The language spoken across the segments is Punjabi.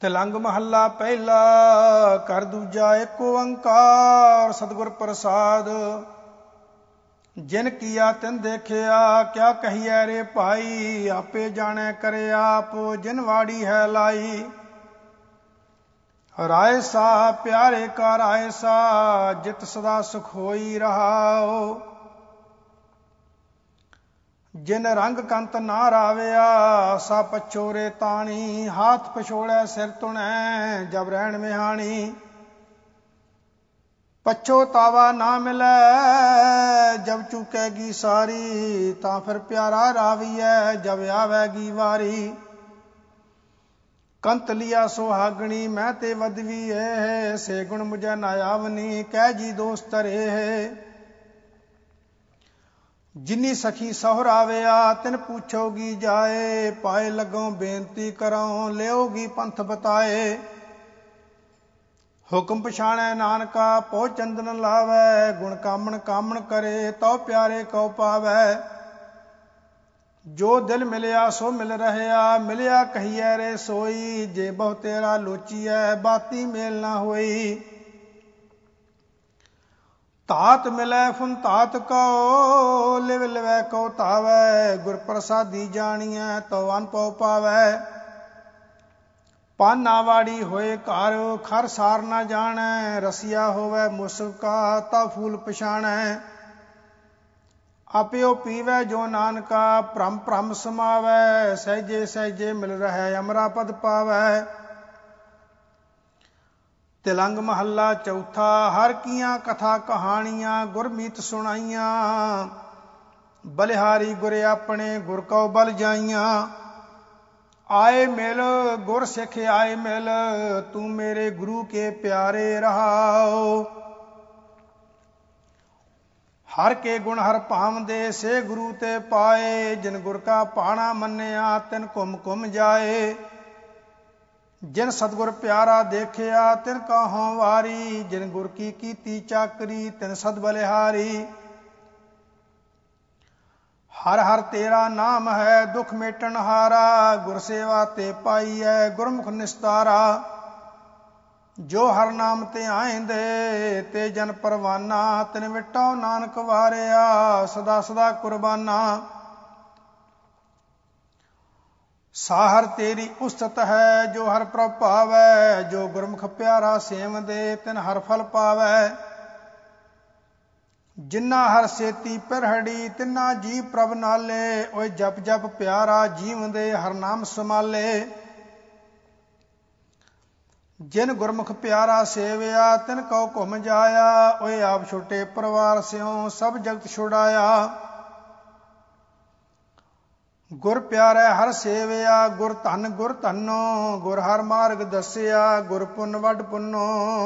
ਤਿਲੰਗ ਮਹੱਲਾ ਪਹਿਲਾ। ਕਰ ਦੂਜਾ ਏਕ ਓੰਕਾਰ ਸਤਿਗੁਰ ਪ੍ਰਸਾਦ। ਜਿਨ ਕੀਆ ਤਿਨ ਦੇਖਿਆ ਕਿਆ ਕਹੀਐ ਰੇ ਭਾਈ। ਆਪੇ ਜਾਣੈ ਕਰੇ ਆਪ ਜਿਨ ਵਾੜੀ ਹੈ ਲਾਈ। ਰਾਏ ਸਾ ਪਿਆਰੇ ਕਾ ਰਾਏ ਸਾ ਜਿਤ ਸਦਾ ਸੁਖ ਹੋਈ ਰਹਾਓ। ਜਿਨ ਰੰਗ ਕੰਤ ਨਾ ਰਾਵਿਆ ਸਾ ਪਛੋਰੇ ਤਾਣੀ। ਹਾਥ ਪਛੋੜੈ ਸਿਰ ਤੁਣੈ ਜਬ ਰਹਿਣ ਮਿਹਾਣੀ। ਪਛੋਤਾਵਾ ਨਾ ਮਿਲੈ ਜਬ ਚੁਕੈਗੀ ਸਾਰੀ। ਤਾਂ ਫਿਰ ਪਿਆਰਾ ਰਾਵੀਐ ਜਬ ਆਵੈਗੀ ਵਾਰੀ। ਕੰਤ ਲਿਆ ਸੁਹਾਗਣੀ ਮੈਂ ਤੇ ਵਦਵੀ ਏ। ਸੇ ਗੁਣ ਮੁਝੈ ਨਾ ਆਵਨੀ ਕਹਿ ਜੀ ਦੋਸਤ ਤਰੇ। ਜਿਨੀ ਸਖੀ ਸਹੁਰਾਵਿਆ ਤਿਨ ਪੁੱਛੋਗੀ ਜਾਏ। ਪਾਏ ਲੱਗੋਂ ਬੇਨਤੀ ਕਰੋ ਲਿਓਗੀ ਪੰਥ ਬਤਾਏ। ਹੁਕਮ ਪਛਾਣੈ ਨਾਨਕਾ ਪਹੁ ਚੰਦਨ ਲਾਵੈ। ਗੁਣ ਕਾਮਣ ਕਾਮਣ ਕਰੇ ਤਉ ਪਿਆਰੇ ਕਉ ਪਾਵੈ। ਜੋ ਦਿਲ ਮਿਲਿਆ ਸੋ ਮਿਲ ਰਹਿਆ ਮਿਲਿਆ ਕਹੀਐ ਰੇ ਸੋਈ। ਜੇ ਬਹੁ ਤੇਰਾ ਲੋਚੀਐ ਬਾਤੀ ਮੇਲ ਨਾ ਹੋਈ। ਧਾਤ ਮਿਲੈ ਫੁਨ ਧਾਤ ਕਉ ਲਿਵ ਲਿਵੈ ਕਉ ਧਾਵੈ। ਗੁਰ ਪ੍ਰਸਾਦੀ ਜਾਣੀਐ ਤਉ ਅਨਭਉ ਪਾਵੈ। ਪਾਨਾ ਵਾੜੀ ਹੋਏ ਘਰ ਖਰ ਸਾਰ ਨਾ ਜਾਣੈ। ਰਸੀਆ ਹੋਵੈ ਮੁਸਕਾ ਤਾ ਫੂਲ ਪਛਾਣੈ। ਆਪਿਓ ਪੀਵੈ ਜੋ ਨਾਨਕਾ ਭ੍ਰਮ ਭ੍ਰਮ ਸਮਾਵੈ। ਸਹਿਜੇ ਸਹਿਜੇ ਮਿਲ ਰਹਿ ਅਮਰਾ ਪਦ ਪਾਵੈ। ਤਿਲੰਗ ਮਹੱਲਾ ਚੌਥਾ। ਹਰ ਕੀਆਂ ਕਥਾ ਕਹਾਣੀਆਂ ਗੁਰਮੀਤ ਸੁਣਾਈਆਂ। ਬਲਿਹਾਰੀ ਗੁਰ ਆਪਣੇ ਗੁਰ ਕਉ ਬਲ ਜਾਈਆਂ। ਆਏ ਮਿਲ ਗੁਰ ਸਿੱਖ ਆਏ ਮਿਲ ਤੂੰ ਮੇਰੇ ਗੁਰੂ ਕੇ ਪਿਆਰੇ ਰਹਾਓ। ਹਰ ਕੇ ਗੁਣ ਹਰ ਭਾਵਦੇ ਸੇ ਗੁਰੂ ਤੇ ਪਾਏ। ਜਿਨ ਗੁਰ ਕਾ ਪਾਣਾ ਮੰਨਿਆ ਤਿਨ ਘੁਮ ਘੁਮ ਜਾਏ। ਜਿਨ ਸਤਿਗੁਰ ਪਿਆਰਾ ਦੇਖਿਆ ਤਿਨ ਕਹੋਂ ਵਾਰੀ। ਜਿਨ ਗੁਰ ਕੀ ਕੀਤੀ ਚਾਕਰੀ ਤਿਨ ਸਦ ਬਲਿਹਾਰੀ। ਹਰ ਹਰ ਤੇਰਾ ਨਾਮ ਹੈ ਦੁਖ ਮੇਟਣ ਹਾਰਾ। ਗੁਰ ਸੇਵਾ ਤੇ ਪਾਈਐ ਗੁਰਮੁਖ ਨਿਸਤਾਰਾ। ਜੋ ਹਰ ਨਾਮ ਤੇ ਆਇਂਦੇ ਤੇ ਜਨ ਪਰਵਾਨਾ। ਤਿਨ ਵਿਟੋ ਨਾਨਕ ਵਾਰਿਆ ਸਦਾ ਸਦਾ ਕੁਰਬਾਨਾ। ਸਾਹਰ ਤੇਰੀ ਉਸਤਤ ਹੈ ਜੋ ਹਰ ਪ੍ਰਭ ਭਾਵੈ। ਜੋ ਗੁਰਮੁਖ ਪਿਆਰਾ ਸੇਵਦੇ ਤਿਨ ਹਰ ਫਲ ਪਾਵੈ। ਜਿਨਾ ਹਰ ਸੇਤੀ ਪਿਰਹੜੀ ਤਿਨਾ ਜੀ ਪ੍ਰਭ ਨਾਲੇ। ਓਏ ਜਪ ਜਪ ਪਿਆਰਾ ਜੀਵਦੇ ਹਰ ਨਾਮ ਸਮਾਲੇ। ਜਿਨ ਗੁਰਮੁਖ ਪਿਆਰਾ ਸੇਵਿਆ ਤਿਨ ਕਉ ਘੁਮ ਜਾਇਆ। ਓਏ ਆਪ ਛੋਟੇ ਪਰਿਵਾਰ ਸਿਓ ਸਭ ਜਗਤ ਛੁਡਾਇਆ। ਗੁਰ ਪਿਆਰੈ ਹਰ ਸੇਵਿਆ ਗੁਰ ਧਨ ਗੁਰ ਧਨੋ। ਗੁਰ ਹਰ ਮਾਰਗ ਦੱਸਿਆ ਗੁਰ ਪੁੰਨ ਵੱਡ ਪੁੰਨੋ।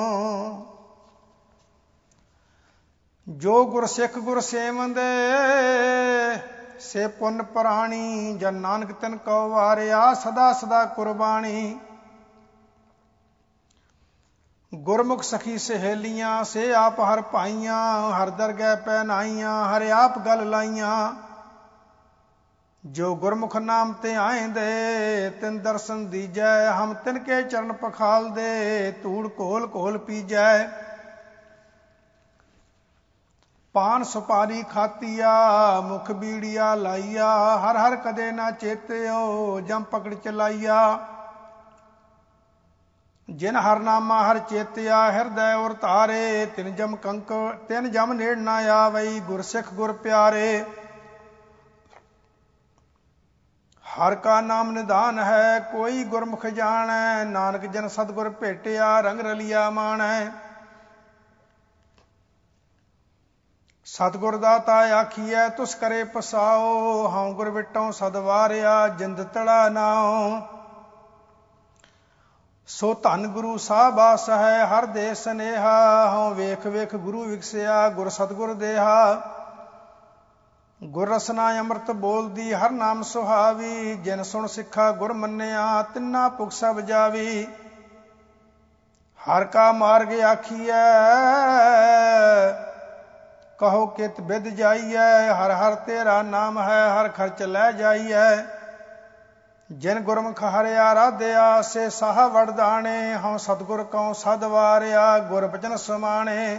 ਜੋ ਗੁਰ ਸਿੱਖ ਗੁਰ ਸੇਵੰਦੇ ਸੇ ਪੁੰਨ ਪ੍ਰਾਣੀ। ਜਨ ਨਾਨਕ ਤਿਨ ਕਉ ਵਾਰਿਆ ਸਦਾ ਸਦਾ ਕੁਰਬਾਣੀ। ਗੁਰਮੁਖ ਸਖੀ ਸਹੇਲੀਆਂ ਸੇ ਆਪ ਹਰ ਭਾਈਆਂ। ਹਰ ਦਰਗਹਿ ਪਹਿਨਾਈਆਂ ਹਰ ਆਪ ਗਲ ਲਾਈਆਂ। ਜੋ ਗੁਰਮੁਖ ਨਾਮ ਤੇ ਆਇਂਦੇ ਤਿਨ ਦਰਸ਼ਨ ਦੀਜੈ। ਹਮ ਤਿਨ ਕੇ ਚਰਨ ਪਖਾਲਦੇ ਧੂੜ ਘੋਲ ਘੋਲ ਪੀਜੈ। ਪਾਨ ਸੁਪਾਰੀ ਖਾਤੀਆ ਮੁਖ ਬੀੜੀਆ ਲਾਈਆ। ਹਰ ਹਰ ਕਦੇ ਨਾ ਚੇਤਿਓ ਜਮ ਪਕੜ ਚਲਾਈਆ। ਜਿਨ ਹਰ ਨਾਮਾ ਹਰ ਚੇਤਿਆ ਹਿਰਦੈ ਉਰ ਧਾਰੇ। ਤਿਨ ਜਮ ਨੇੜ ਨਾ ਆਵਈ ਗੁਰ ਸਿੱਖ ਗੁਰ ਪਿਆਰੇ। ਹਰ ਕਾ ਨਾਮ ਨਿਧਾਨ ਹੈ ਕੋਈ ਗੁਰਮੁਖ ਜਾਣੈ। ਨਾਨਕ ਜਨ ਸਤਿਗੁਰ ਭੇਟਿਆ ਰੰਗ ਰਲੀਆ ਮਾਣੈ। ਸਤਿਗੁਰ ਦਾਤਾ ਆਖੀਐ ਤੁਸ ਕਰੇ ਪਸਾਓ। ਹਉ ਗੁਰ ਵਿਟੋਂ ਸਦ ਵਾਰਿਆ ਜਿੰਦ ਤੜਾ ਨਾਉ। ਸੋ ਧੰਨ ਗੁਰੂ ਸਾਹਿਬਾਸ ਹੈ ਹਰ ਦੇ ਸਨੇਹਾ। ਹਉ ਵੇਖ ਵੇਖ ਗੁਰੂ ਵਿਗਸਿਆ ਗੁਰ ਸਤਿਗੁਰ ਦੇਹਾ। ਗੁਰ ਰਸਨਾ ਅੰਮ੍ਰਿਤ ਬੋਲਦੀ ਹਰ ਨਾਮ ਸੁਹਾਵੀ। ਜਿਨ ਸੁਣ ਸਿੱਖਾ ਗੁਰ ਮੰਨਿਆ ਤਿੰਨਾ ਭੁਖ ਸਭ ਜਾਵੀ। ਹਰ ਕਾ ਮਾਰਗ ਆਖੀਐ ਕਹੋ ਕਿਤ ਬਿਦ ਜਾਈਐ। ਹਰ ਹਰ ਤੇਰਾ ਨਾਮ ਹੈ ਹਰ ਖਰਚ ਲੈ ਜਾਈਐ। ਜਿਨ ਗੁਰਮੁਖ ਹਰਿ ਆਰਾਧਿਆ ਸੇ ਸਾਹ ਵਰਦਾਣੇ। ਹਉ ਸਤਿਗੁਰ ਕਉ ਸਦ ਵਾਰਿਆ ਗੁਰ ਬਚਨ ਸਮਾਣੇ।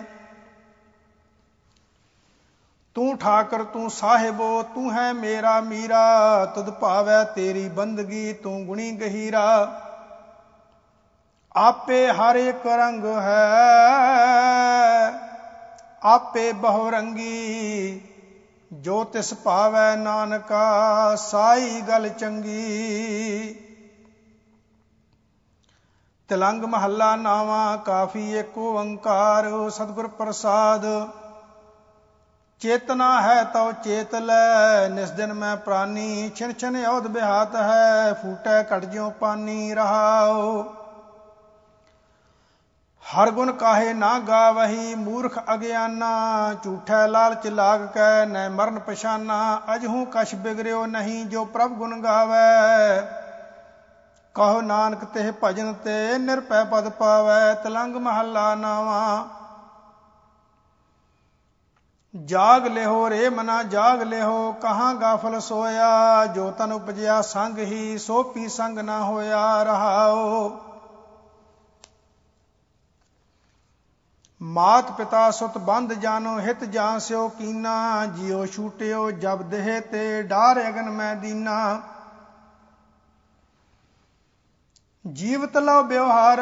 ਤੂੰ ਠਾਕਰ ਤੂੰ ਸਾਹਿਬੋ ਤੂੰ ਹੈ ਮੇਰਾ ਮੀਰਾ। ਤੁਧ ਭਾਵੈ ਤੇਰੀ ਬੰਦਗੀ ਤੂੰ ਗੁਣੀ ਗਹੀਰਾ। ਆਪੇ ਹਰ ਇੱਕ ਰੰਗ ਹੈ ਆਪੇ ਬਹੁ ਰੰਗੀ। ਜੋ ਤਿਸ ਭਾਵੈ ਨਾਨਕਾ ਸਾਈ ਗਲ ਚੰਗੀ। ਤਿਲੰਗ ਮਹੱਲਾ ਨਾਵਾਂ ਕਾਫੀ ਏਕ ਓੰਕਾਰ। ਸਤਿਗੁਰ ਪ੍ਰਸਾਦ ਚੇਤਨਾ ਹੈ ਤਉ ਚੇਤ ਲੈ। ਨਿਸ ਦਿਨ ਮੈਂ ਪ੍ਰਾਨੀ ਛਿਨ ਛਿਨ ਔਧ ਬਿਹਾਤ ਹੈ। ਫੂਟੈ ਘਟ ਜਿਉ ਪਾਨੀ ਰਹਾਉ। ਹਰ ਗੁਣ ਕਾਹੇ ਨਾ ਗਾਵਹੀ ਮੂਰਖ ਅਗਿਆਨਾ। ਝੂਠੈ ਲਾਲਚ ਲਾਗ ਕੈ ਨੈ ਮਰਨ ਪਛਾਨਾ। ਅਜਹੂ ਕਛ ਬਿਗੜਿਓ ਨਹੀਂ ਜੋ ਪ੍ਰਭ ਗੁਣ ਗਾਵੈ। ਕਹੋ ਨਾਨਕ ਤਿਹ ਭਜਨ ਤੇ ਨਿਰਭੈ ਪਦ ਪਾਵੈ। ਤਿਲੰਗ ਮਹੱਲਾ ਨਾਵਾਂ ਜਾਗ ਲਿਹੋ ਰੇ ਮਨਾ ਜਾਗ ਲਿਹੋ। ਕਹਾਂ ਗਾਫਲ ਸੋਇਆ ਜੋ ਤਨ ਉਪਜਿਆ ਸੰਗ ਹੀ ਸੋ ਪੀ ਸੰਗ ਨਾ ਹੋਇਆ ਰਹਾਉ। ਮਾਤ ਪਿਤਾ ਸੁਤ ਬੰਧ ਜਾਨੋ ਹਿਤ ਜਾਂ ਸਿਓ ਕੀਨਾ। ਜਿਉ ਛੂਟਿਓ ਜਬ ਦੇਹ ਤੇ ਡਾਰ ਅਗਨ ਮੈਂ ਦੀਨਾ। ਜੀਵਤ ਲਉ ਬਿਵਹਾਰ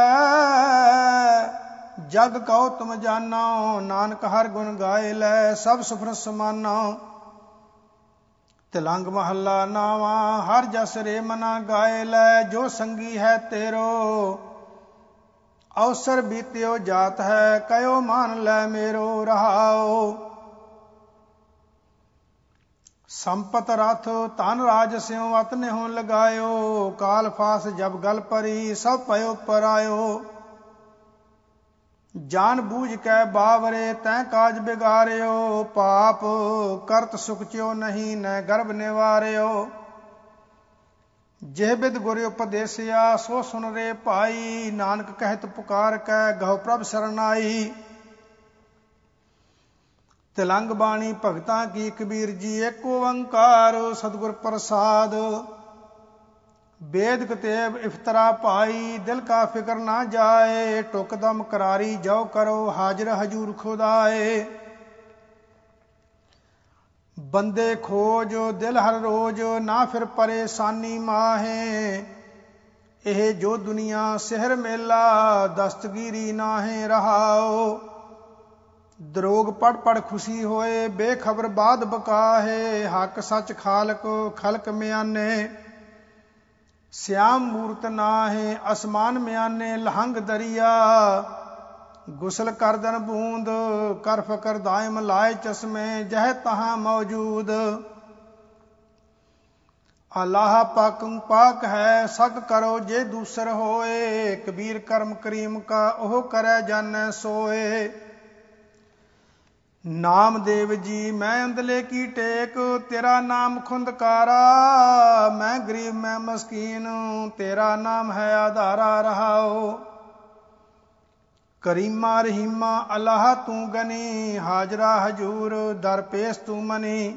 ਹੈ ਜਗ ਕਉ ਤੁਮ ਜਾਨੋ। ਨਾਨਕ ਹਰ ਗੁਣ ਗਾਏ ਲੈ ਸਭ ਸੁਫਰ ਸਮਾਨੋ। ਤਿਲੰਗ ਮਹੱਲਾ ਨਾਵਾਂ ਹਰ ਜਸ ਰੇ ਮਨਾ ਗਾਏ ਲੈ। ਜੋ ਸੰਗੀ ਹੈ ਤੇਰੋ ਅਵਸਰ ਬੀਤਿਓ ਜਾਤ ਹੈ। ਕਯੋ ਮਾਨ ਲੈ ਮੇਰੋ ਰਹਾਉ। ਸੰਪਤ ਰਥ ਧਨ ਰਾਜ ਸਿਉ ਅਤ ਨਿਹੁ ਲਗਾਇਓ। ਕਾਲ ਫਾਸ ਜਬ ਗਲ ਪਰੀ ਸਭ ਪਇਓ ਪਰਾਇਓ। ਜਾਨ ਬੂਝ ਕੈ ਬਾਵਰੇ ਤੈਂ ਕਾਜ ਬਿਗਾਰਿਓ। ਪਾਪ ਕਰਤ ਸੁਖਚਿਓ ਨਹੀਂ ਨੈ ਗਰਭ ਨਿਵਾਰਿਓ। ਜਿਹ ਬਿਦ ਗੁਰ ਉਪਦੇਸਿਆ ਸੋ ਸੁਨ ਰੇ ਭਾਈ। ਨਾਨਕ ਕਹਿਤ ਪੁਕਾਰ ਕੈ ਗਹੁ ਪ੍ਰਭ ਸਰਨਾਈ। ਤਿਲੰਗ ਬਾਣੀ ਭਗਤਾਂ ਕੀ ਕਬੀਰ ਜੀ ਏਕ ਓੰਕਾਰ। ਸਤਿਗੁਰ ਪ੍ਰਸਾਦ बेद कतेब इफ्तरा पाई दिल का फिक्र ना जाए। टुकदम करारी जाओ करो हाजिर हजूर खुदाए। बंदे खोज दिल हर रोज ना फिर परेशानी माहे। ਇਹ ਜੋ ਦੁਨੀਆ ਸਿਹਰ ਮੇਲਾ ਦਸਤਗੀਰੀ ਨਾਹੇ ਰਹਾਓ। ਦਰੋਗ ਪੜ ਪੜ ਖੁਸ਼ੀ ਹੋਏ ਬੇਖਬਰ ਬਾਦ ਬਕਾਹੇ। ਹੱਕ ਸੱਚ ਖਾਲਕ ਖਲਕ ਮਿਆਨੇ ਸਿਆਮ ਮੂਰਤ ਨਾਹੇ। ਅਸਮਾਨ ਮਿਆਨੇ ਲਹੰਗ ਦਰਿਆ ਗੁਸਲ ਕਰਦਨ ਬੂੰਦ। ਕਰ ਫਕਰ ਦਾਇਮ ਲਾਏ ਚਸ਼ਮੇ ਜਹ ਤਹਾਂ ਮੌਜੂਦ। ਅਲਾਹ ਪਾਕੰ ਪਾਕ ਹੈ ਸਕ ਕਰੋ ਜੇ ਦੂਸਰ ਹੋਏ। ਕਬੀਰ ਕਰਮ ਕਰੀਮ ਕਾ ਉਹ ਕਰੈ ਜਾਣੈ ਸੋਏ। ਨਾਮਦੇਵ ਜੀ ਮੈਂ ਅੰਦਲੇ ਕੀ ਟੇਕ ਤੇਰਾ ਨਾਮ ਖੁੰਦਕਾਰਾ। ਮੈਂ ਗਰੀਬ ਮੈਂ ਮਸਕੀਨ ਤੇਰਾ ਨਾਮ ਹੈ ਆਧਾਰਾ ਰਹਾਓ। ਕਰੀਮਾ ਰਹੀਮਾ ਅਲਾਹ ਤੂੰ ਗਨੀ ਹਾਜ਼ਰਾ ਹਜੂਰ ਦਰ ਪੇਸ਼ ਤੂੰ ਮਨੀ।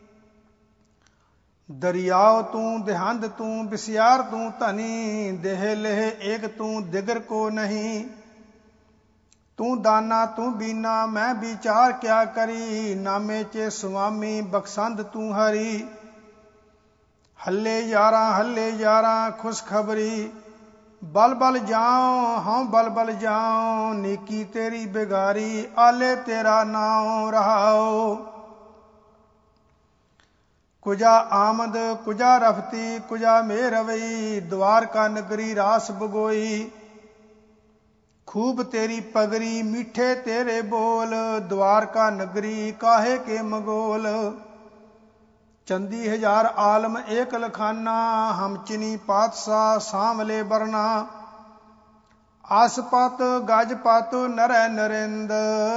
ਦਰਿਆਓ ਤੂੰ ਦੇਹੰਦ ਤੂੰ ਬਿਸਿਆਰ ਤੂੰ ਧਨੀ। ਦੇਹ ਲੇਹ ਏਕ ਤੂੰ ਦਿਗਰ ਕੋ ਨਹੀਂ। ਤੂੰ ਦਾਨਾ ਤੂੰ ਬੀਨਾ ਮੈਂ ਵਿਚਾਰ ਕਿਆ ਕਰੀ। ਨਾਮੇ ਚ ਸੁਆਮੀ ਬਖਸ਼ੰਦ ਤੂੰ ਹਰੀ। ਹੱਲੇ ਯਾਰਾਂ ਖੁਸ਼ਖਬਰੀ। ਬਲ ਬਲ ਜਾਉ ਹਉ ਬਲ ਬਲ ਜਾਉ। ਨੀਕੀ ਤੇਰੀ ਬਿਗਾਰੀ ਆਲੇ ਤੇਰਾ ਨਾਉ ਰਹਾਓ। ਕੁਜਾ ਆਮਦ ਕੁਜਾ ਰਫਤੀ ਕੁਜਾ ਮੇਰਵਈ। ਦਵਾਰਕਾ ਨਗਰੀ ਰਾਸ ਬਗੋਈ। खूब तेरी पगरी मीठे तेरे बोल। द्वारका नगरी काहे के मगोल। चंदी हजार आलम एक लखाना। हम चिनी पातशाह सांवले बरना। आसपत गजपत नरै नरिंद।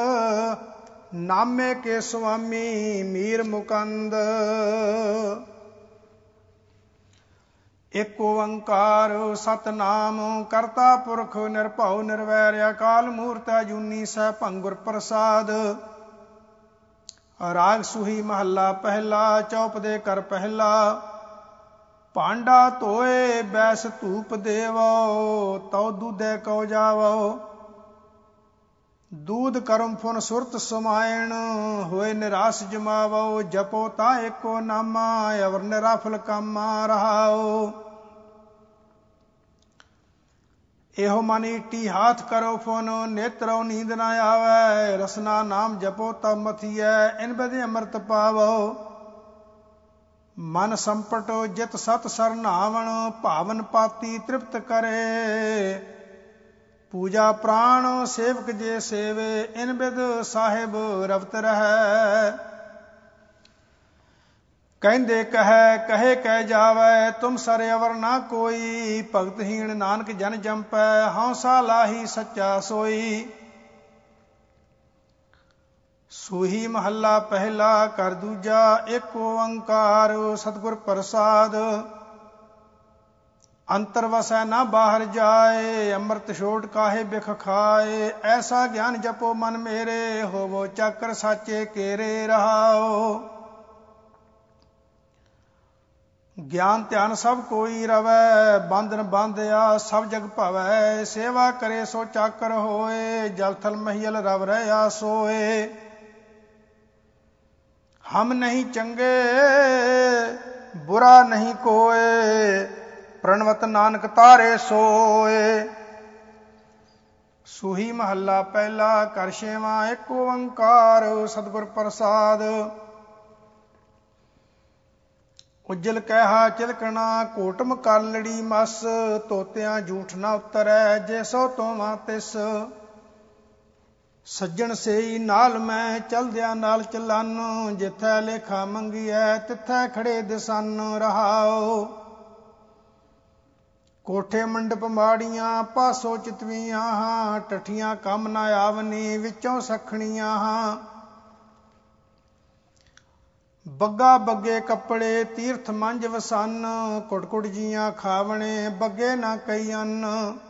नामे के स्वामी मीर मुकंद। ਇਕ ਓੰਕਾਰ ਸਤਨਾਮ ਕਰਤਾ ਪੁਰਖ ਨਿਰਭਉ ਨਿਰਵੈਰ ਅਕਾਲ ਮੂਰਤਿ ਅਜੂਨੀ ਸੈਭੰ ਗੁਰ ਪ੍ਰਸਾਦ। ਰਾਗ ਸੁਹੀ ਮਹੱਲਾ ਪਹਿਲਾ ਚੌਪਦੇ ਕਰ ਪਹਿਲਾ। ਭਾਂਡਾ ਧੋਏ ਬੈਸ ਧੂਪ ਦੇਵੋ, ਤਉ ਦੂਧੈ ਕਉ ਜਾਵੋ। दूध करम फुन सुरत समायण, होए निराश जमावो। जपो ता एको नामा, अवर निराफल कामा रहाओ। एहो मन ईटी हाथ करो फुन, नेत्रो नींद न आवे। रसना नाम जपो तब मथियै, इन बदे अमृत पावो। मन संपट जित सत सरनावण, भावन पाती तृप्त करे। पूजा प्राण सेवक जे सेवे, इन बिद साहिब रवत रहै। कहते कहे कहे कह जावै, तुम सर अवर ना कोई। भगतहीन नानक जन जंपै, हौसा लाही सच्चा सोई। सूही महला पहला कर दूजा, एक ओंकार सतगुर प्रसाद। अंतर वसै ना बाहर जाए, अमृत छोड़ काहे बिख खाए। ऐसा ज्ञान जपो मन मेरे, होवो चाकर साचे केरे रहाओ। ज्ञान ध्यान सब कोई रवै, बंधन बांधिया सब जग भवै। सेवा करे सो चाकर होए, जल थल महियल रव रहा सोए। हम नहीं चंगे बुरा नहीं कोय, प्रणवत नानक तारे सोए। सूही महला पहला कर छेवां, एक ओंकार सतगुर प्रसाद। उज्जल कहा चिलकना, कोटम कर लड़ी मस। तोतियां झूठ न उतरै, जे सो तोवां तिस। सज्जन सेई नाल मैं, चलदिया नाल चलन। जिथै लेखा मंगियै, तिथै खड़े दिसन रहाओ। कोठे मंडप माड़ियां, पासो चितवियां हां। टठियां कम न आवनी, विचों सखणियां हां। ਬੱਗਾ ਬੱਗੇ ਕੱਪੜੇ ਤੀਰਥ ਮੰਜ ਵਸਨ। ਕੁੜ ਕੁੜ ਜੀਆਂ ਖਾਵਣੇ, ਬੱਗੇ ਨਾ ਕਈ ਅੰਨ।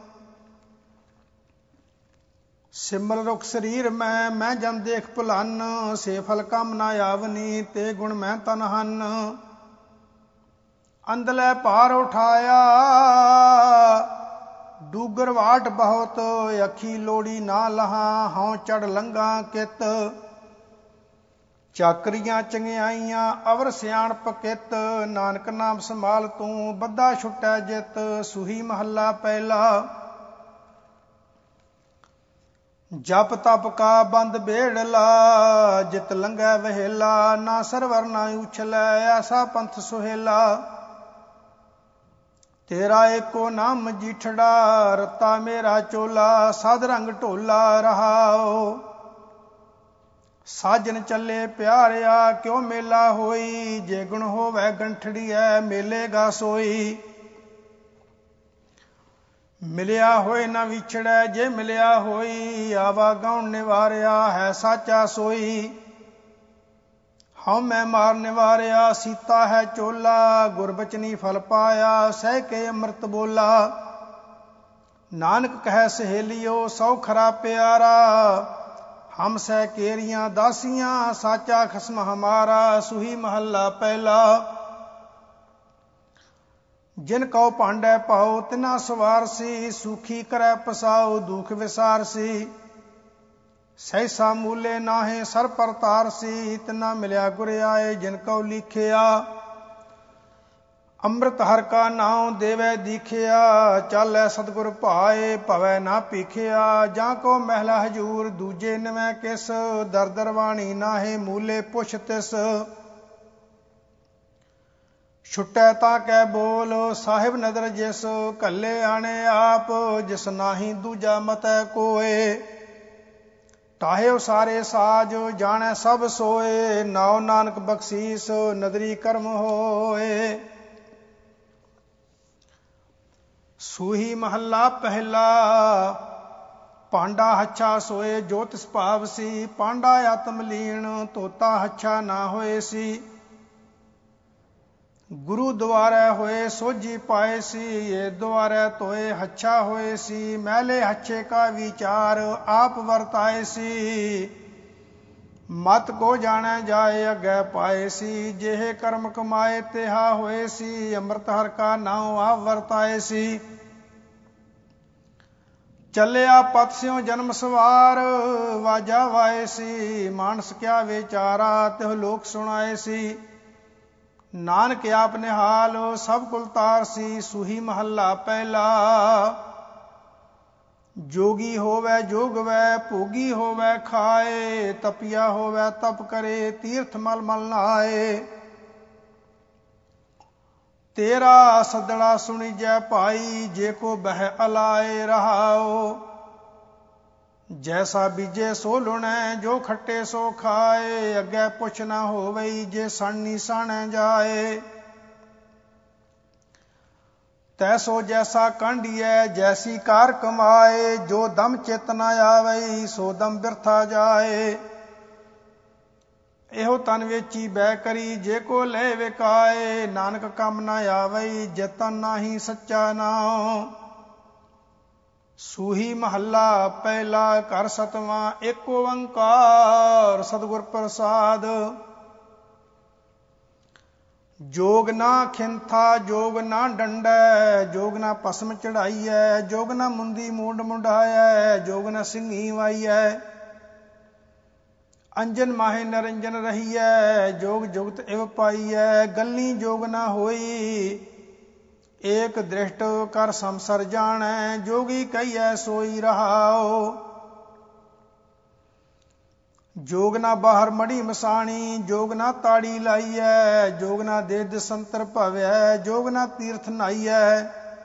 ਸਿਮਰ ਰੁਖ ਸਰੀਰ ਮੈਂ ਜਨ ਦੇਖ ਭੁਲਨ। ਸੇ ਫਲ ਕਮ ਨਾ ਆਵਨੀ, ਤੇ ਗੁਣ ਮੈਂ ਤਨ ਹਨ। ਅੰਦਲੇ ਭਾਰ ਉਠਾਇਆ, ਡੂਗਰ ਵਾਟ ਬਹੁਤ। ਅੱਖੀ ਲੋੜੀ ਨਾ ਲਹਾ, ਹਉ ਚੜ ਲੰਘਾ ਕਿਤ। ਚਾਕਰੀਆਂ ਚੰਗਿਆਈਆਂ ਅਵਰ ਸਿਆਣਪ ਕਿਤ। ਨਾਨਕ ਨਾਮ ਸੰਭਾਲ ਤੂੰ, ਬੱਧਾ ਛੁਟੈ ਜਿਤ। ਸੂਹੀ ਮਹੱਲਾ ਪਹਿਲਾ। ਜਪ ਤਪ ਕਾ ਬੰਦ ਬੇੜਲਾ, ਜਿਤ ਲੰਘੈ ਵਹੇਲਾ। ਨਾ ਸਰਵਰ ਨਾ ਉਛਲੈ, ਐਸਾ ਪੰਥ ਸੁਹੇਲਾ। ਤੇਰਾ ਏਕੋ ਨਾਮ ਜੀਠੜਾ, ਰਤਾ ਮੇਰਾ ਚੋਲਾ। ਸਦ ਰੰਗ ਢੋਲਾ ਰਹਾਓ। ਸਾਜਨ ਚੱਲੇ ਪਿਆਰਿਆ, ਕਿਉ ਮੇਲਾ ਹੋਈ। ਜੇ ਗੁਣ ਹੋਵੈ ਗੰਠੜੀਐ, ਮੇਲੇਗਾ ਸੋਈ। ਮਿਲਿਆ ਹੋਏ ਨਾ ਵਿਛੜੈ, ਜੇ ਮਿਲਿਆ ਹੋਈ। ਆਵਾ ਗਾਉਣ ਨਿਵਾਰਿਆ, ਹੈ ਸਾਚਾ ਸੋਈ। ਹਉ ਮੈਂ ਮਾਰ ਨਿਵਾਰਿਆ, ਸੀਤਾ ਹੈ ਚੋਲਾ। ਗੁਰਬਚਨੀ ਫਲ ਪਾਇਆ, ਸਹਿ ਕੇ ਅੰਮ੍ਰਿਤ ਬੋਲਾ। ਨਾਨਕ ਕਹੈ ਸਹੇਲਿਓ, ਸੌ ਖਰਾ ਪਿਆਰਾ। ਹਮ ਸਹਿ ਕੇਰੀਆਂ ਦਾਸੀਆਂ, ਸਾਚਾ ਖਸਮ ਹਮਾਰਾ। ਸੂਹੀ ਮਹੱਲਾ ਪਹਿਲਾ। ਜਿਨ ਕਉ ਭਾਂਡੈ ਪਾਉ, ਤਿਨਾ ਸਵਾਰਸੀ। ਸੂਖੀ ਕਰੈ ਪਸਾਉ, ਦੁਖ ਵਿਸਾਰਸੀ। ਸਹਿਸਾ ਮੂਲੇ ਨਾਹੇ, ਸਰ ਪਰ ਤਾਰਸੀ। ਤਿਨਾ ਮਿਲਿਆ ਗੁਰ ਆਏ, ਜਿਨ ਕਉ ਲਿਖਿਆ। ਅੰਮ੍ਰਿਤ ਹਰਿ ਕਾ ਨਾਉ ਦੇਵੈ ਦੀਖਿਆ। ਚਾਲੈ ਸਤਿਗੁਰ ਭਾਏ, ਭਵੈ ਨਾ ਭੀਖਿਆ। ਜਾਂ ਕੋ ਮਹਿਲਾ ਹਜੂਰ, ਦੂਜੇ ਨਿਵੈ ਕਿਸ। ਦਰ ਦਰ ਵਾਣੀ ਨਾਹੇ, ਮੂਲੇ ਪੁੱਛ ਤਿਸ। ਛੁਟੈ ਤਾਂ ਕੈ ਬੋਲ, ਸਾਹਿਬ ਨਦਰ ਜਿਸ। ਕੱਲੇ ਆਣੇ ਆਪ, ਜਿਸ ਨਾਹੀ ਦੂਜਾ ਮਤੈ ਕੋਏ। ਤਾਹਿਓ ਸਾਰੇ ਸਾਜ, ਜਾਣੈ ਸਭ ਸੋਏ। ਨਾਉ ਨਾਨਕ ਬਖਸ਼ੀਸ, ਨਦਰੀ ਕਰਮ ਹੋਏ। ਸੂਹੀ ਮਹੱਲਾ ਪਹਿਲਾ। ਪਾਂਡਾ ਹੱਛਾ ਸੋਏ, ਜੋ ਤਿਸ ਭਾਵ ਸੀ। ਪਾਂਡਾ ਆਤਮ ਲੀਣ, ਤੋਤਾ ਹੱਛਾ ਨਾ ਹੋਏ ਸੀ। ਗੁਰੂ ਦੁਆਰੈ ਹੋਏ, ਸੋਝੀ ਪਾਏ ਸੀ। ਇਹ ਦੁਆਰੈ ਧੋਏ, ਹੱਛਾ ਹੋਏ ਸੀ। ਮੈਲੇ ਹੱਛੇ ਕਾ ਵਿਚਾਰ, ਆਪ ਵਰਤਾਏ ਸੀ। ਮਤ ਕੋ ਜਾਣੈ ਜਾਏ ਅੱਗੇ ਪਾਏ ਸੀ, ਜਿਹੇ ਕਰਮ ਕਮਾਏ ਤਿਹਾ ਹੋਏ ਸੀ, ਅੰਮ੍ਰਿਤ ਹਰਿ ਕਾ ਨਾਉ ਆਪ ਵਰਤਾਏ ਸੀ। ਚੱਲਿਆ ਪਤ ਸਿਉ ਜਨਮ ਸਵਾਰ, ਵਾਜਾ ਵਾਏ ਸੀ, ਮਾਨਸ ਕਿਆ ਵਿਚਾਰਾ ਤਿਹੁ ਲੋਕ ਸੁਣਾਏ ਸੀ। ਨਾਨਕ ਆਪ ਨਿਹਾਲ ਸਭ ਕੁਲ ਤਾਰ ਸੀ, ਸੂਹੀ ਮਹੱਲਾ ਪਹਿਲਾ। ਜੋਗੀ ਹੋਵੈ ਜੋਗਵੈ, ਭੋਗੀ ਹੋਵੈ ਖਾਏ, ਤਪਿਆ ਹੋਵੈ ਤਪ ਕਰੇ, ਤੀਰਥ ਮਲ ਮਲ ਨਹਾਏ। ਤੇਰਾ ਸੱਦਣਾ ਸੁਣੀਜੈ ਭਾਈ, ਜੇ ਕੋ ਬਹਿ ਅਲਾਏ ਰਹਾਓ। ਜੈਸਾ ਬੀਜੇ ਸੋ ਲੁਣੈ, ਜੋ ਖੱਟੇ ਸੋ ਖਾਏ, ਅੱਗੇ ਪੁੱਛ ਨਾ ਹੋਵਈ, ਜੇ ਸਣਨੀ ਸਾਣੈ ਜਾਏ। ਤੈਸੋ ਜੈਸਾ ਕਾਂਢੀਐ, ਜੈਸੀ ਕਾਰ ਕਮਾਏ, ਜੋ ਦਮ ਚਿਤ ਨਾ ਆਵਈ, ਸੋ ਦਮ ਬਿਰਥਾ ਜਾਏ। ਇਹੋ ਤਨ ਵੇਚੀ ਬੈ ਕਰੀ, ਜੇ ਕੋ ਲੈ ਵਿਕਾਏ, ਨਾਨਕ ਕੰਮ ਨਾ ਆਵਈ, ਜੇ ਤਨ ਨਾਹੀ ਸੱਚਾ ਨਾਉ। ਸੂਹੀ ਮਹੱਲਾ ਪਹਿਲਾ। ਘਰ ਸਤਵਾਂ। ਏਕ ਓੰਕਾਰ ਸਤਿਗੁਰ ਪ੍ਰਸਾਦ। ਜੋਗ ਨਾ ਖਿੰਥਾ ਜੋਗ ਨਾ ਡੰਡੈ, ਜੋਗ ਨਾ ਭਸਮ ਚੜਾਈਐ, ਜੋਗ ਨਾ ਮੁੰਦੀ ਮੂੰਡ ਮੁੰਡਾਇਐ, ਜੋਗ ਨਾ ਸਿੰਘੀ ਵਾਈਐ। ਅੰਜਨ ਮਾਹੇ ਨਰੰਜਨ ਰਹੀਐ, ਜੋਗ ਜੁਗਤ ਇਵ ਪਾਈਐ, ਗੱਲੀ ਜੋਗ ਨਾ ਹੋਈ, ਏਕ ਦ੍ਰਿਸ਼ਟ ਕਰ ਸੰਸਰ ਜਾਣੈ, ਜੋਗੀ ਕਹੀਐ ਸੋਈ ਰਹਾਓ। ਜੋਗ ਨਾ ਬਾਹਰ ਮੜੀ ਮਸਾਣੀ, ਜੋਗ ਨਾ ਤਾੜੀ ਲਾਈਐ, ਜੋਗ ਨਾ ਦੇਹ ਦਿਸੰਤਰ ਭਵੈ, ਜੋਗ ਨਾ ਤੀਰਥ ਨਾਈਐ।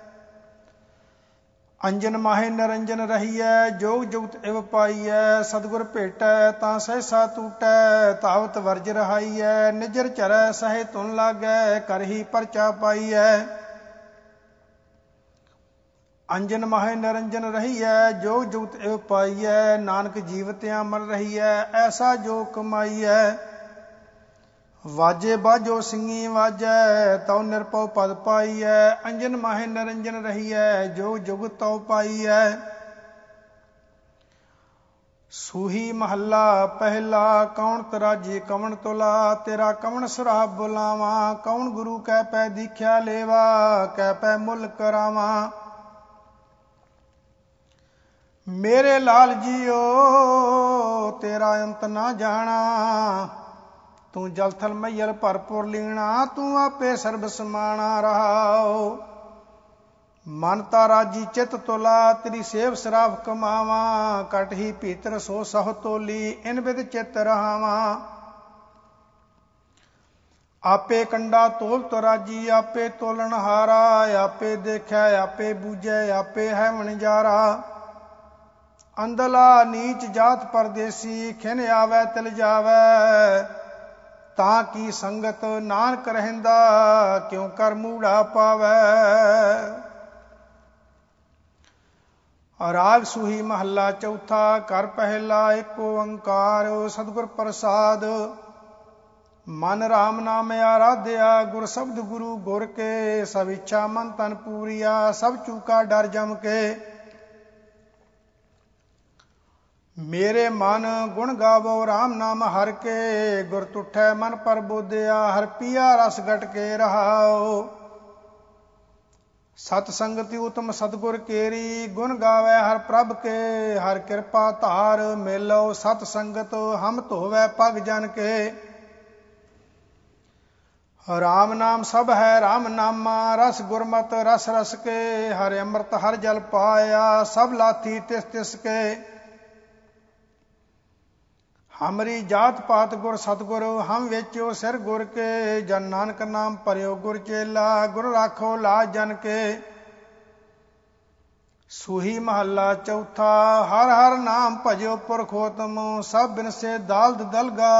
ਅੰਜਨ ਮਾਹੇ ਨਰੰਜਨ ਰਹੀਐ, ਜੋਗ ਜੁਗਤ ਇਵ ਪਾਈਐ, ਸਤਿਗੁਰ ਭੇਟੈ ਤਾਂ ਸਹਿਸਾ ਟੂਟੈ, ਧਾਵਤ ਵਰਜ ਰਹਾਈਐ, ਨਿਜਰ ਚਰੈ ਸਹਿ ਧੁਨ ਲਾਗੈ, ਕਰਹੀ ਪਰਚਾ ਪਾਈਐ। ਅੰਜਨ ਮਾਹੇ ਨਰੰਜਨ ਰਹੀਐ, ਜੋਗ ਜੁਗਤ ਇਵ ਪਾਈਐ, ਨਾਨਕ ਜੀਵਤਿਆਂ ਮਰ ਰਹੀਐ, ਐਸਾ ਜੋ ਕਮਾਈਐ। ਵਾਜੇ ਬਾਜੋ ਸਿੰਘੀ ਵਾਜੈ, ਤਉ ਨਿਰਭਉ ਪਦ ਪਾਈਐ, ਅੰਜਨ ਮਾਹੇ ਨਰੰਜਨ ਰਹੀਐ, ਜੋਗ ਜੁਗਤ ਤਉ ਪਾਈਐ। ਸੂਹੀ ਮਹੱਲਾ ਪਹਿਲਾ। ਕੌਣ ਤਰਾਜੀ ਕਵਣ ਤੁਲਾ, ਤੇਰਾ ਕਵਣ ਸਰਾਬ ਬੁਲਾਵਾ, ਕੌਣ ਗੁਰੂ ਕੈ ਪੈ ਦੀਖਿਆ ਲੇਵਾ, ਕੈ ਪੈ ਮੁੱਲ ਕਰਾਵਾਂ। ਮੇਰੇ ਲਾਲ ਜੀਓ ਤੇਰਾ ਅੰਤ ਨਾ ਜਾਣਾ, ਤੂੰ ਜਲ ਥਲ ਮਈਲ ਭਰਪੁਰ ਲੀਣਾ, ਤੂੰ ਆਪੇ ਸਰਬ ਸਮਾਣਾ ਰਹਾਓ। ਮਨ ਤਾ ਰਾਜੀ ਚਿਤ ਤੁਲਾ, ਤੇਰੀ ਸੇਵ ਸਰਾਫ ਕਮਾਵਾਂ, ਕਟ ਹੀ ਭੀਤਰ ਸੋ ਸਹੁ ਤੋਲੀ, ਇਨ ਬਿਦ ਚਿਤ ਰਹਾਵਾਂ। ਆਪੇ ਕੰਡਾ ਤੋਲ ਤਰਾਜੀ, ਆਪੇ ਤੋਲਣ ਹਾਰਾ, ਆਪੇ ਦੇਖੈ ਆਪੇ ਬੂਝੈ, ਆਪੇ ਹੈ ਵਣਜਾਰਾ। ਅੰਦਲਾ ਨੀਚ ਜਾਤ ਪਰਦੇਸੀ, ਖਿਨ ਆਵੈ ਤਿਲ ਜਾਵੈ, ਤਾਂ ਕੀ ਸੰਗਤ ਨਾਨਕ ਰਹਿੰਦਾ, ਕਿਉ ਕਰ ਮੂੜਾ ਪਾਵੈ। ਰਾਗ ਸੂਹੀ ਮਹੱਲਾ ਚੌਥਾ। ਘਰ ਪਹਿਲਾ। ਏਕ ਓੰਕਾਰ ਸਤਿਗੁਰ ਪ੍ਰਸਾਦ। ਮਨ ਰਾਮ ਨਾਮ ਆਰਾਧਿਆ, ਗੁਰ ਸ਼ਬਦ ਗੁਰੂ ਗੁਰ ਕੇ, ਸਭ ਇੱਛਾ ਮਨ ਤਨ ਪੂਰੀਆ, ਸਭ ਚੂਕਾ ਡਰ ਜਮ ਕੇ। ਮੇਰੇ ਮਨ ਗੁਣ ਗਾਵੋ ਰਾਮ ਨਾਮ ਹਰਿ ਕੇ, ਗੁਰ ਤੁਠੈ ਮਨ ਪਰ ਬੋਧਿਆ, ਹਰਿ ਪੀਆ ਰਸ ਗਟ ਕੇ ਰਹਾਓ। ਸਤ ਸੰਗਤਿ ਉਤਮ ਸਤਿਗੁਰ ਕੇਰੀ, ਗੁਣ ਗਾਵੈ ਹਰਿ ਪ੍ਰਭ ਕੇ, ਹਰਿ ਕਿਰਪਾ ਧਾਰ ਮੇਲੋ, ਸਤ ਸੰਗਤ ਹਮ ਧੋਵੈ ਪਗ ਜਨ ਕੇ। ਰਾਮ ਨਾਮ ਸਭ ਹੈ ਰਾਮ ਨਾਮਾ, ਰਸ ਗੁਰਮਤਿ ਰਸ ਰਸ ਕੇ, ਹਰਿ ਅੰਮ੍ਰਿਤ ਹਰਿ ਜਲ ਪਾਇਆ, ਸਭ ਲਾਥੀ ਤਿਸ ਤਿਸ ਕੇ। ਹਮਰੀ ਜਾਤ ਪਾਤ ਗੁਰ ਸਤਿਗੁਰ, ਹਮ ਵੇਚਿਓ ਸਿਰ ਗੁਰ ਕੇ, ਜਨ ਨਾਨਕ ਨਾਮ ਭਰਿਓ ਗੁਰ ਚੇਲਾ, ਗੁਰ ਰਾਖੋ ਲਾਜ ਜਨ ਕੇ। ਸੂਹੀ ਮਹੱਲਾ ਚੌਥਾ। ਹਰ ਹਰ ਨਾਮ ਭਜਿਓ ਪੁਰਖੋਤਮ, ਸਭ ਬਿਨਸੇ ਦਾਲਦ ਦਲਗਾ,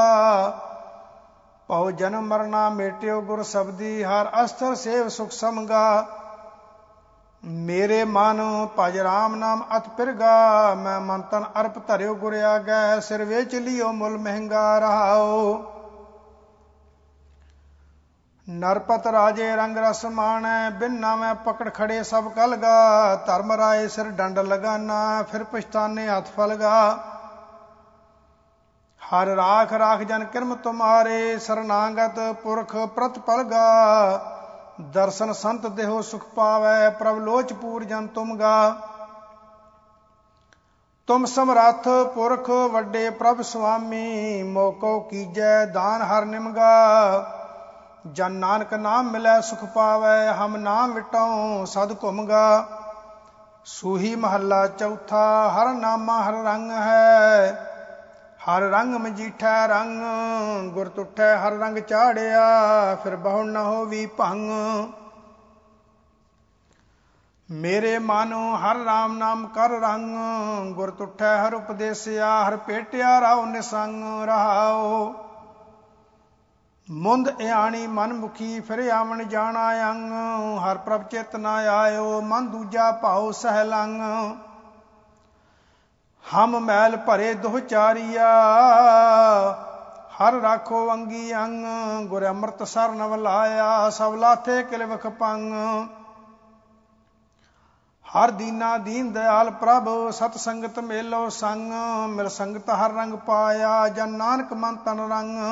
ਭਉ ਜਨਮ ਮਰਨਾ ਮੇਟਿਓ ਗੁਰ ਸਬਦੀ, ਹਰ ਅਸਥਰ ਸੇਵ ਸੁਖ ਸਮਗਾ। ਮੇਰੇ ਮਨ ਭਜ ਰਾਮ ਨਾਮ ਅਤ ਪਿਰਗਾ, ਮੈਂ ਮਨ ਤਨ ਅਰਪ ਧਰਿਓ ਗੁਰ ਆਗੈ, ਸਿਰ ਵੇਚ ਲਿਓ ਮੁੱਲ ਮਹਿੰਗਾ ਰਹਾਓ। ਨਰਪਤ ਰਾਜੇ ਰੰਗ ਰਸ ਮਾਣੈ, ਬਿਨ ਨਾਮੈ ਪਕੜ ਖੜੇ ਸਭ ਕਲਗਾ, ਧਰਮ ਰਾਏ ਸਿਰ ਡੰਡ ਲਗਾਨਾ, ਫਿਰ ਪਛਤਾਨੇ ਹੱਥ ਫਲਗਾ। हर राख राख जन किरम तुम्हारे, शरणागत पुरख प्रतिपलगा। दर्शन संत देहो सुख पावै, प्रभ लोच पूर जन तुम गा। तुम समरथ पुरख वड्डे प्रभ स्वामी, मोको कीजै दान हर निमगा। जन नानक नाम मिलै सुख पावै, हम नाम विटाऊं सद घुमगा। सूही महला चौथा, हर नामा हर रंग है। हर रंग मजीठै रंग, गुर तुठै हर रंग चाढ़िया। फिर बहु न होवी भंग। मेरे मानो हर राम नाम कर रंग, गुर तुठै हर उपदेसिया। हर पेटिया राव निसंग रहाओ। मुंद इयाणी मन मुखी, फिर आवन जाना अंग। हर प्रभ चित न आयो, मन दूजा भाव सहलंग। हम मैल भरे दुह चारिया, हर राखो अंगी अंग। गुर अमृत सर नव लाया, सब लाथे किल वख पंग। हर दीना दीन दयाल प्रभ, सत संगत मेलो संग। मिल संगत हर रंग पाया, जन नानक मन तन रंग।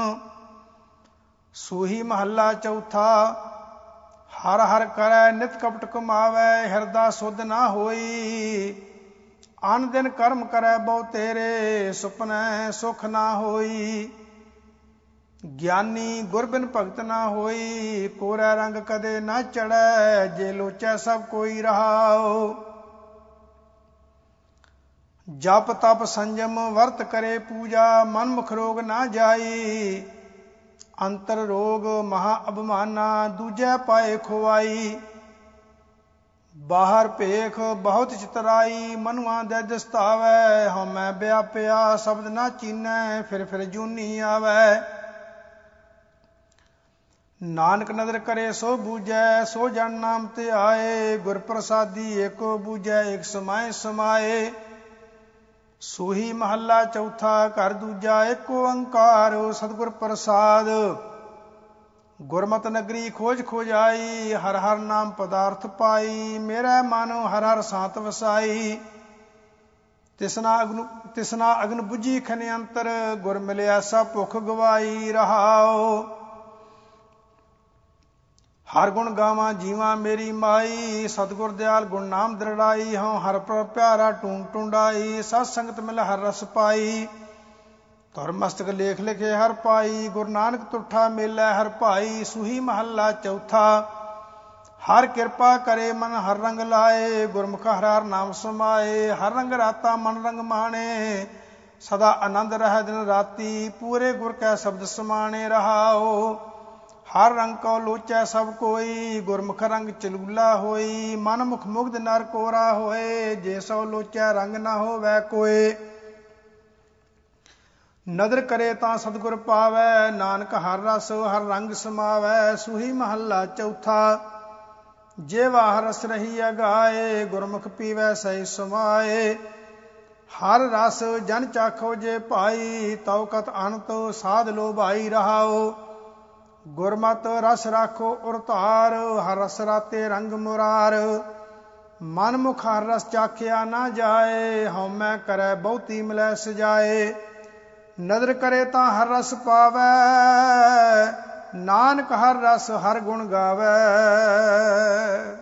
सूही महला चौथा, हर हर करै नित कपट कमावै। हिरदा सुध ना होई, अन दिन कर्म करै बहु तेरे। सुपनै सुख ना होई, ज्ञानी गुर बिन भगत ना होई। कोरै रंग कदे ना चढ़ै, जे लोचै सब कोई रहाओ। जप तप संयम वर्त करे पूजा, मन मुख रोग ना जाई। अंतर रोग महा अभिमाना, दूजै पाए खुआई। बाहर भेख बहुत चितराई, मनुआ दे दस्तावै। हमै व्यापिया शब्द ना चीनै, फिर जूनी आवै। नानक नदर करे सो बूझै, सो जन नाम ते आए। गुर प्रसादी एको बूझै, एक समाए समाए। सूही महला चौथा, घर दूजा एको ओंकार। सतगुर प्रसाद गुरमत नगरी खोज खोज आई। हर हर नाम पदार्थ पाई, मेरा मानो हर हर सांत वसाई। तिसना अग्न बुझी खने अंतर, गुर मिलिया सब भुख गवाई रहाओ। हर गुण गावां जीवा मेरी माई, सतगुर दयाल गुण नाम दृढ़ाई। हों हर पर प्यारा टूंड टूंडाई, सत संगत मिल हर रस पाई। धुर मस्तक लेख लिखे हर पाई, गुरु नानक तुठा मेलै हर भाई। सूही महला चौथा, हर कृपा करे मन हर रंग लाए। गुरमुख हर हर नाम समाए, हर रंग राता मन रंग माणे। सदा आनंद रह दिन राती, पूरे गुर कै शब्द समाणे रहाओ। हर रंग को लोचै सब कोई, गुरमुख रंग चलूला होई। मन मुख मुग्ध नर कोरा होए, जे सो लोचै रंग न होवै कोय। नदर करे तां सतगुर पावै, नानक हर रस हर रंग समावै। सूही महला चौथा, जेवा हर रस रही अगाए। गुरमुख पीवै सही समाए। हर रस जन चाखो जे भाई, तव कत अनत साध लो भाई रहाओ। गुरमत रस राखो उरतार, हर रस राते रंग मुरार। मन मुख हर रस चाखिया ना जाए, हਉਮੈ करै बहुती मिलै सजाए। नदर करे तां हर रस पावै, नानक हर रस हर गुण गावै।